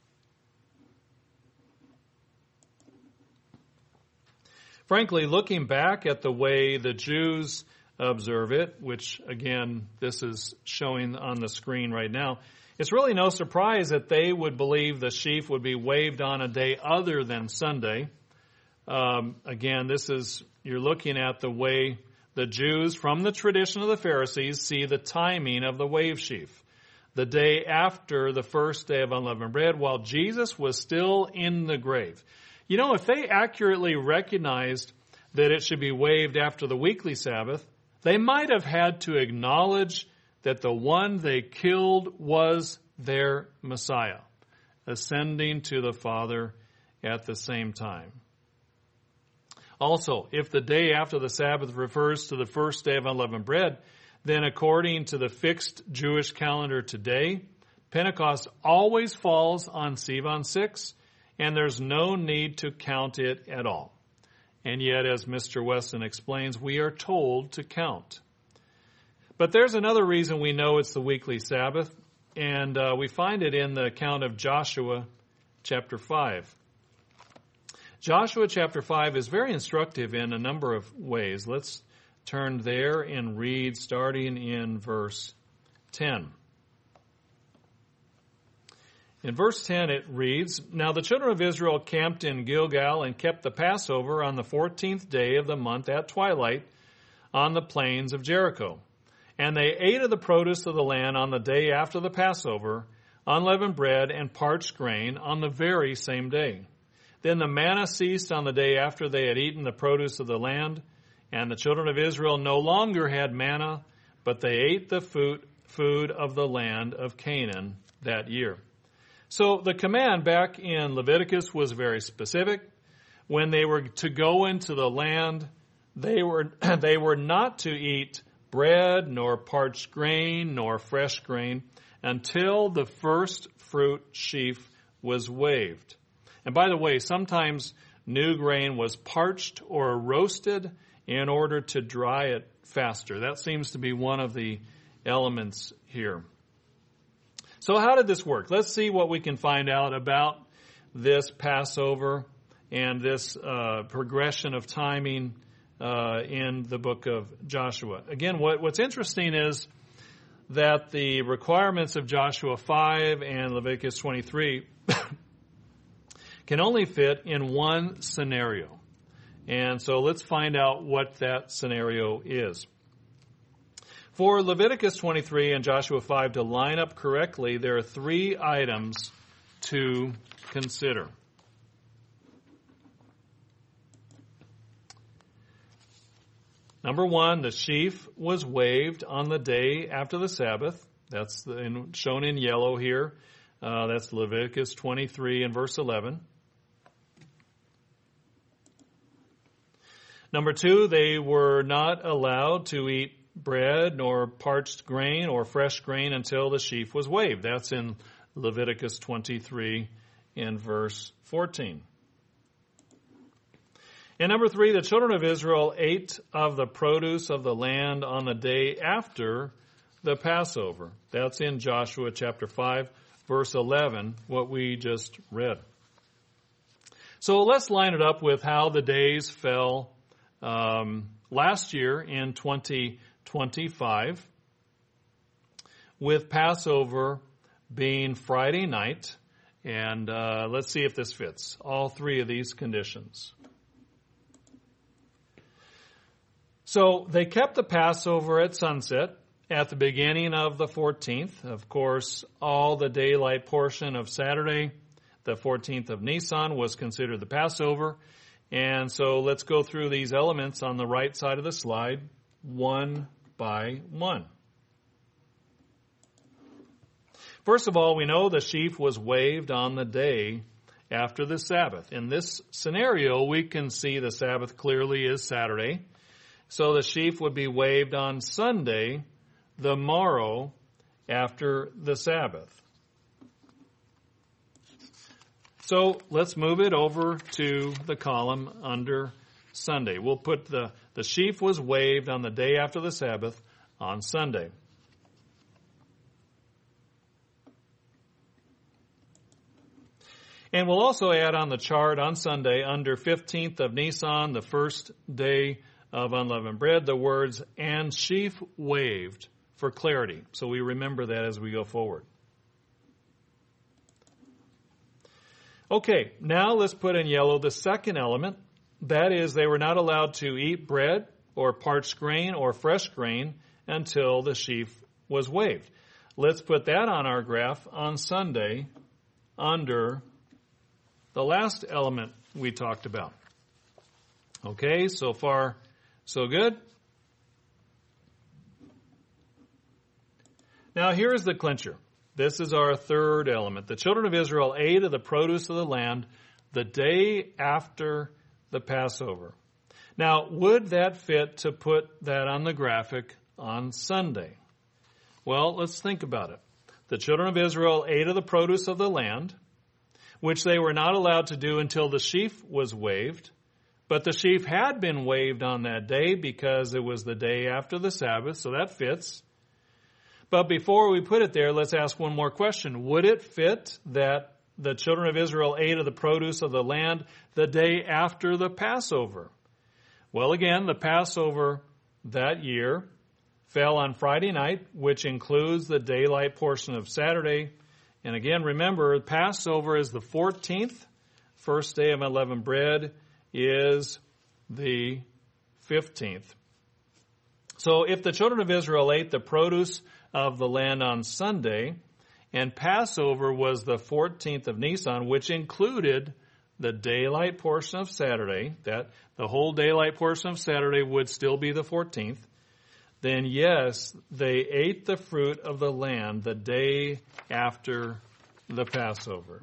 Frankly, looking back at the way the Jews observe it, which again, this is showing on the screen right now, it's really no surprise that they would believe the sheaf would be waved on a day other than Sunday. Again, you're looking at the way the Jews, from the tradition of the Pharisees, see the timing of the wave sheaf. The day after the first day of unleavened bread, while Jesus was still in the grave. You know, if they accurately recognized that it should be waved after the weekly Sabbath, they might have had to acknowledge that the one they killed was their Messiah, ascending to the Father at the same time. Also, if the day after the Sabbath refers to the first day of unleavened bread, then according to the fixed Jewish calendar today, Pentecost always falls on Sivan 6, and there's no need to count it at all. And yet, as Mr. Weston explains, we are told to count. But there's another reason we know it's the weekly Sabbath, and we find it in the account of Joshua chapter 5. Joshua chapter 5 is very instructive in a number of ways. Let's turn there and read starting in verse 10. In verse 10 it reads, "Now the children of Israel camped in Gilgal and kept the Passover on the 14th day of the month at twilight on the plains of Jericho. And they ate of the produce of the land on the day after the Passover, unleavened bread and parched grain on the very same day. Then the manna ceased on the day after they had eaten the produce of the land, and the children of Israel no longer had manna, but they ate the food of the land of Canaan that year." So the command back in Leviticus was very specific. When they were to go into the land, they were not to eat bread, nor parched grain, nor fresh grain, until the first fruit sheaf was waved. And by the way, sometimes new grain was parched or roasted in order to dry it faster. That seems to be one of the elements here. So how did this work? Let's see what we can find out about this Passover and this progression of timing in the book of Joshua. Again, what's interesting is that the requirements of Joshua 5 and Leviticus 23 can only fit in one scenario. And so let's find out what that scenario is. For Leviticus 23 and Joshua 5 to line up correctly, there are three items to consider. Number one, the sheaf was waved on the day after the Sabbath. That's shown in yellow here. That's Leviticus 23 and verse 11. Number two, they were not allowed to eat bread, nor parched grain, or fresh grain until the sheaf was waved. That's in Leviticus 23 and verse 14. And number three, the children of Israel ate of the produce of the land on the day after the Passover. That's in Joshua chapter 5, verse 11, what we just read. So let's line it up with how the days fell last year in 2025, with Passover being Friday night. And let's see if this fits. All three of these conditions. So they kept the Passover at sunset at the beginning of the 14th. Of course, all the daylight portion of Saturday, the 14th of Nisan, was considered the Passover. And so let's go through these elements on the right side of the slide, one by one. First of all, we know the sheaf was waved on the day after the Sabbath. In this scenario, we can see the Sabbath clearly is Saturday. So the sheaf would be waved on Sunday, the morrow after the Sabbath. So let's move it over to the column under Sunday. We'll put the sheaf was waved on the day after the Sabbath on Sunday. And we'll also add on the chart on Sunday under 15th of Nisan, the first day of unleavened bread, the words, "and sheaf waved," for clarity. So we remember that as we go forward. Okay, now let's put in yellow the second element. That is, they were not allowed to eat bread or parched grain or fresh grain until the sheaf was waved. Let's put that on our graph on Sunday under the last element we talked about. Okay, so far so good. Now here's the clincher. This is our third element. The children of Israel ate of the produce of the land the day after the Passover. Now, would that fit to put that on the graphic on Sunday. Well, let's think about it. The children of Israel ate of the produce of the land, which they were not allowed to do until the sheaf was waved. But the sheaf had been waved on that day because it was the day after the Sabbath, so that fits. But before we put it there, let's ask one more question. Would it fit that the children of Israel ate of the produce of the land the day after the Passover? Well, again, the Passover that year fell on Friday night, which includes the daylight portion of Saturday. And again, remember, Passover is the 14th. First day of unleavened bread is the 15th. So if the children of Israel ate the produce of the land on Sunday, and Passover was the 14th of Nisan, which included the daylight portion of Saturday, that the whole daylight portion of Saturday would still be the 14th, then yes, they ate the fruit of the land the day after the Passover.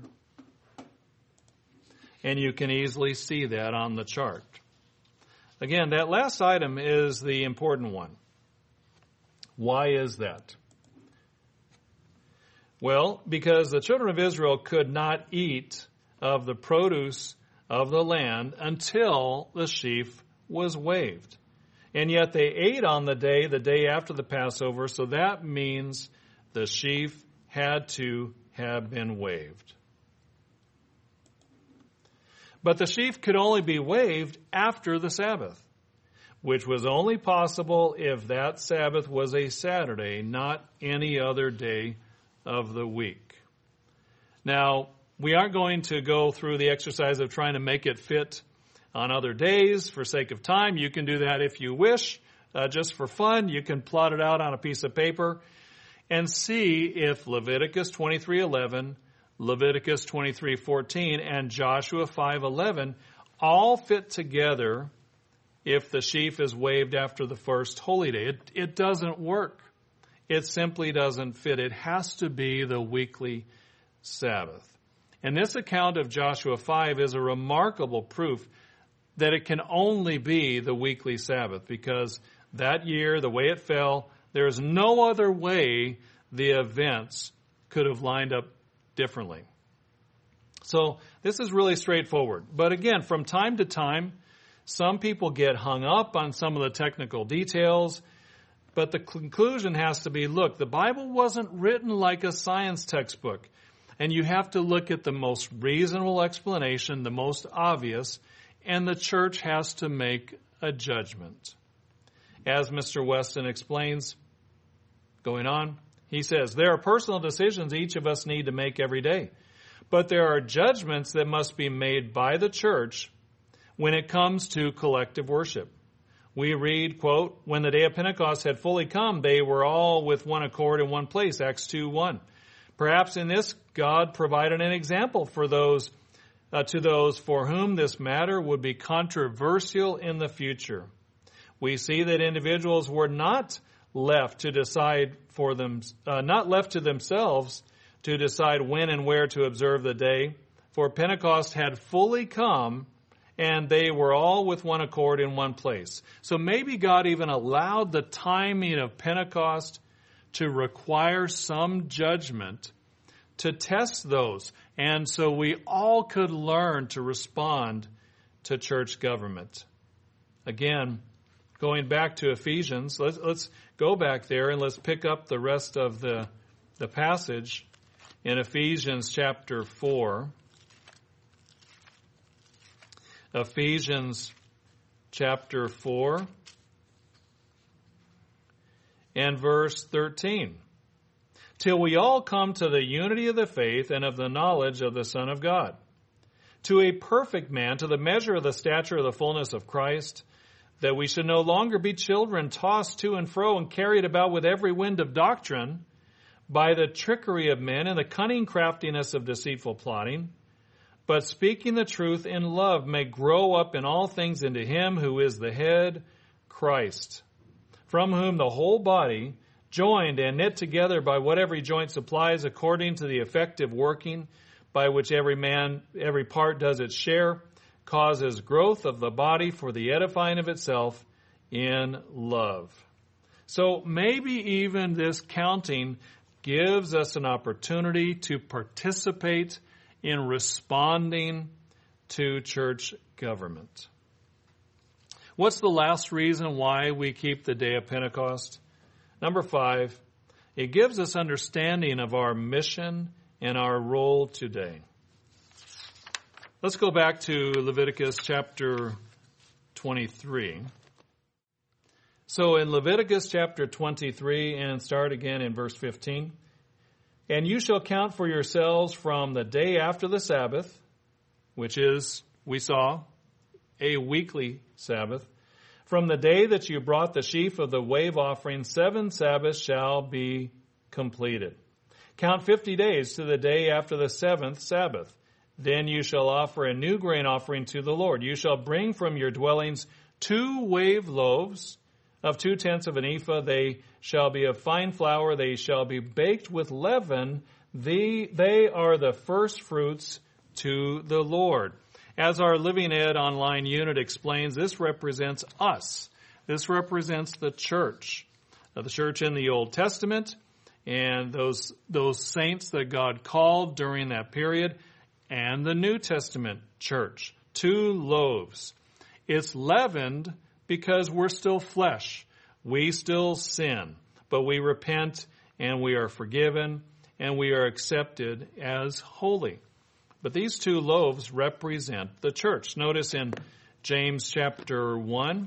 And you can easily see that on the chart. Again, that last item is the important one. Why is that? Well, because the children of Israel could not eat of the produce of the land until the sheaf was waved. And yet they ate on the day after the Passover, so that means the sheaf had to have been waved. But the sheaf could only be waved after the Sabbath, which was only possible if that Sabbath was a Saturday, not any other day of the week. Now, we aren't going to go through the exercise of trying to make it fit on other days for sake of time. You can do that if you wish, just for fun. You can plot it out on a piece of paper and see if Leviticus 23:11, Leviticus 23:14, and Joshua 5:11 all fit together if the sheaf is waved after the first holy day. It doesn't work. It simply doesn't fit. It has to be the weekly Sabbath. And this account of Joshua 5 is a remarkable proof that it can only be the weekly Sabbath, because that year, the way it fell, there is no other way the events could have lined up differently. So this is really straightforward. But again, from time to time, some people get hung up on some of the technical details, but the conclusion has to be, look, the Bible wasn't written like a science textbook, and you have to look at the most reasonable explanation, the most obvious, and the church has to make a judgment. As Mr. Weston explains, going on, he says, there are personal decisions each of us need to make every day, but there are judgments that must be made by the church when it comes to collective worship. We read, quote, when the day of Pentecost had fully come, they were all with one accord in one place, Acts 2:1. Perhaps in this, God provided an example for those to those for whom this matter would be controversial in the future. We see that individuals were not left to decide for them, not left to themselves to decide when and where to observe the day, for Pentecost had fully come, and they were all with one accord in one place. So maybe God even allowed the timing of Pentecost to require some judgment to test those. And so we all could learn to respond to church government. Again, going back to Ephesians, let's go back there and let's pick up the rest of the passage in Ephesians chapter 4. Ephesians chapter 4 and verse 13. Till we all come to the unity of the faith and of the knowledge of the Son of God, to a perfect man, to the measure of the stature of the fullness of Christ, that we should no longer be children tossed to and fro and carried about with every wind of doctrine by the trickery of men and the cunning craftiness of deceitful plotting, but speaking the truth in love may grow up in all things into him who is the head, Christ, from whom the whole body, joined and knit together by what every joint supplies according to the effective working by which every part does its share, causes growth of the body for the edifying of itself in love. So maybe even this counting gives us an opportunity to participate in responding to church government. What's the last reason why we keep the day of Pentecost? Number 5, it gives us understanding of our mission and our role today. Let's go back to Leviticus chapter 23. So in Leviticus chapter 23, and start again in verse 15, and you shall count for yourselves from the day after the Sabbath, which is, we saw, a weekly Sabbath, from the day that you brought the sheaf of the wave offering, 7 Sabbaths shall be completed. Count 50 days to the day after the 7th Sabbath. Then you shall offer a new grain offering to the Lord. You shall bring from your dwellings 2 wave loaves of 2/10 of an ephah. They shall be of fine flour. They shall be baked with leaven. They are the first fruits to the Lord. As our Living Ed online unit explains, this represents us. This represents the church in the Old Testament and those saints that God called during that period, and the New Testament church. 2 loaves. It's leavened because we're still flesh. We still sin, but we repent and we are forgiven and we are accepted as holy. But these 2 loaves represent the church. Notice in James chapter 1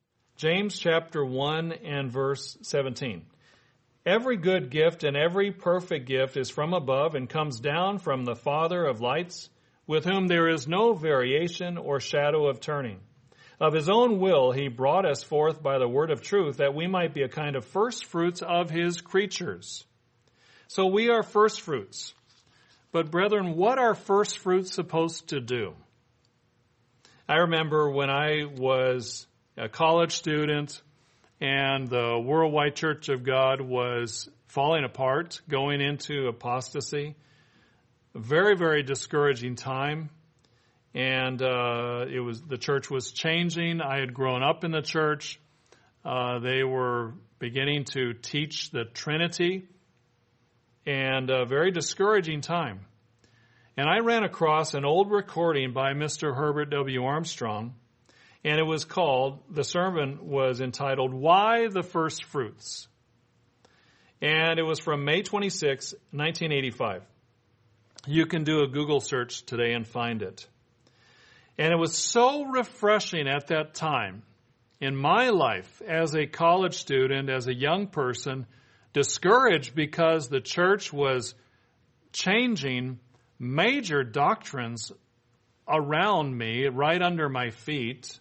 and verse 17. Every good gift and every perfect gift is from above and comes down from the Father of lights, with whom there is no variation or shadow of turning. Of his own will he brought us forth by the word of truth, that we might be a kind of first fruits of his creatures. So we are first fruits. But brethren, what are first fruits supposed to do? I remember when I was a college student and the Worldwide Church of God was falling apart, going into apostasy. A very, very discouraging time. And the church was changing. I had grown up in the church. They were beginning to teach the Trinity. And a very discouraging time. And I ran across an old recording by Mr. Herbert W. Armstrong, and it was the sermon was entitled, Why the First Fruits? And it was from May 26, 1985. You can do a Google search today and find it. And it was so refreshing at that time in my life as a college student, as a young person, discouraged because the church was changing major doctrines around me, right under my feet.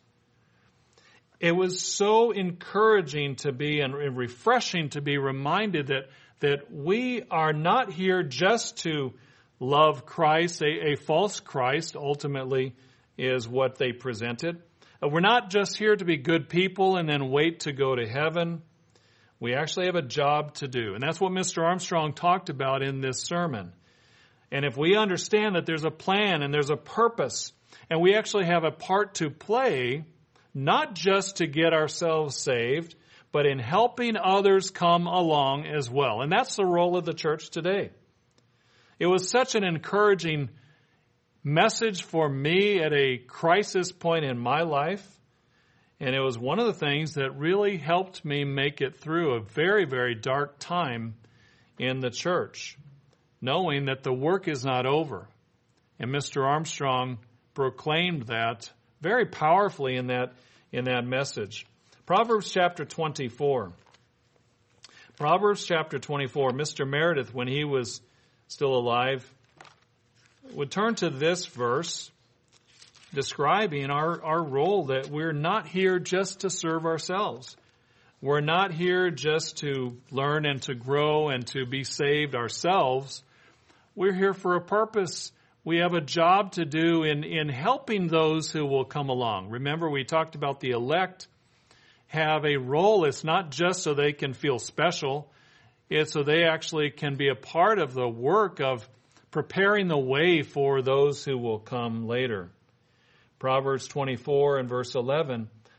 It was so encouraging to be and refreshing to be reminded that we are not here just to love Christ. A false Christ ultimately is what they presented. We're not just here to be good people and then wait to go to heaven. We actually have a job to do. And that's what Mr. Armstrong talked about in this sermon. And if we understand that there's a plan and there's a purpose, and we actually have a part to play, not just to get ourselves saved, but in helping others come along as well. And that's the role of the church today. It was such an encouraging message for me at a crisis point in my life. And it was one of the things that really helped me make it through a very, very dark time in the church, knowing that the work is not over. And Mr. Armstrong proclaimed that very powerfully in that message. Proverbs chapter 24. Proverbs chapter 24. Mr. Meredith, when he was still alive, would turn to this verse describing our role, that we're not here just to serve ourselves. We're not here just to learn and to grow and to be saved ourselves. We're here for a purpose. We have a job to do in helping those who will come along. Remember, we talked about the elect have a role. It's not just so they can feel special. It's so they actually can be a part of the work of preparing the way for those who will come later. Proverbs 24 and verse 11.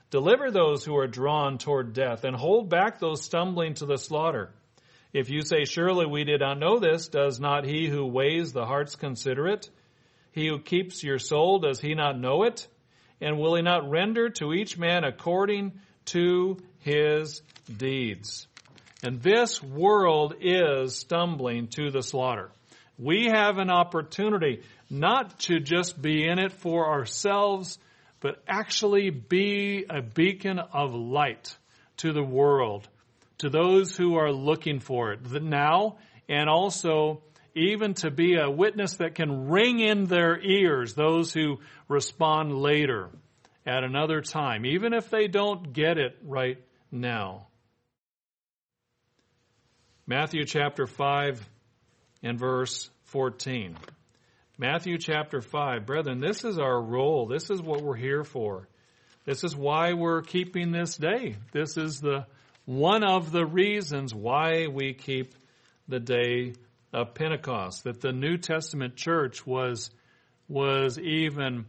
Deliver those who are drawn toward death, and hold back those stumbling to the slaughter. If you say, surely we did not know this, does not he who weighs the hearts consider it? He who keeps your soul, does he not know it? And will he not render to each man according to his deeds? And this world is stumbling to the slaughter. We have an opportunity not to just be in it for ourselves, but actually be a beacon of light to the world, to those who are looking for it now, and also even to be a witness that can ring in their ears those who respond later at another time, even if they don't get it right now. Matthew chapter 5 and verse 14. Matthew chapter 5. Brethren, this is our role. This is what we're here for. This is why we're keeping this day. This is one of the reasons why we keep the day of Pentecost. That the New Testament church was even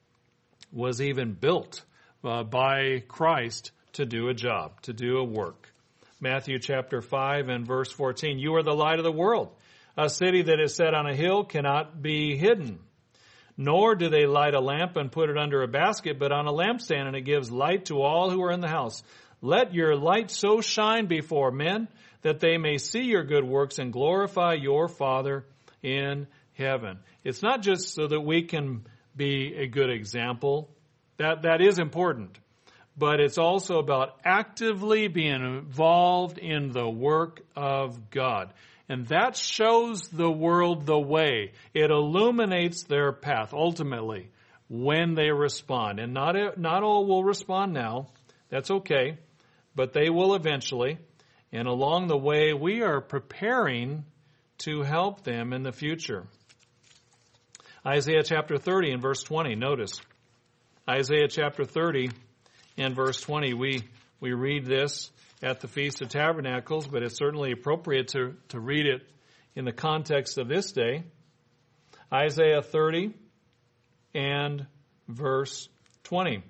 built by Christ to do a job, to do a work. Matthew chapter 5 and verse 14. You are the light of the world. A city that is set on a hill cannot be hidden. Nor do they light a lamp and put it under a basket, but on a lampstand, and it gives light to all who are in the house. Let your light so shine before men that they may see your good works and glorify your Father in heaven. It's not just so that we can be a good example. That is important. But it's also about actively being involved in the work of God. And that shows the world the way. It illuminates their path, ultimately, when they respond. And not all will respond now. That's okay. But they will eventually. And along the way, we are preparing to help them in the future. Isaiah chapter 30 and verse 20. Notice. Isaiah chapter 30 and verse 20. We read this at the Feast of Tabernacles, but it's certainly appropriate to read it in the context of this day. Isaiah 30 and verse 20.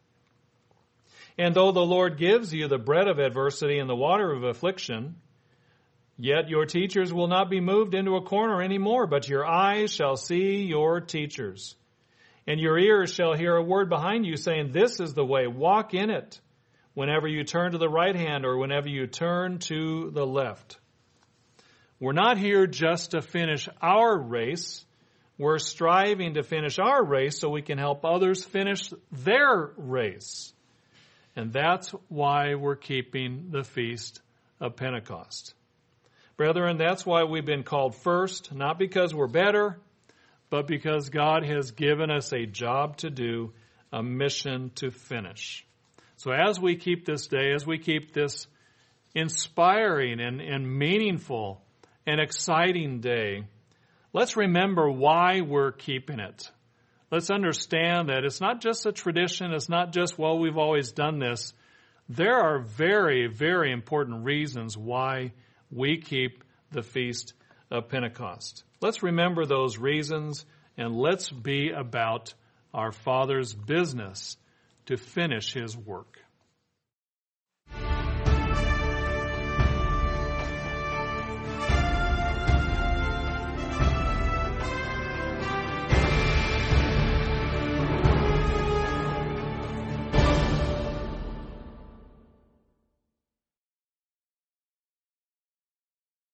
And though the Lord gives you the bread of adversity and the water of affliction, yet your teachers will not be moved into a corner anymore, but your eyes shall see your teachers. And your ears shall hear a word behind you saying, this is the way, walk in it. Whenever you turn to the right hand or whenever you turn to the left. We're not here just to finish our race. We're striving to finish our race so we can help others finish their race. And that's why we're keeping the Feast of Pentecost. Brethren, that's why we've been called first, not because we're better, but because God has given us a job to do, a mission to finish. So as we keep this day, as we keep this inspiring and meaningful and exciting day, let's remember why we're keeping it. Let's understand that it's not just a tradition. It's not just, well, we've always done this. There are very, very important reasons why we keep the Feast of Pentecost. Let's remember those reasons, and let's be about our Father's business to finish His work.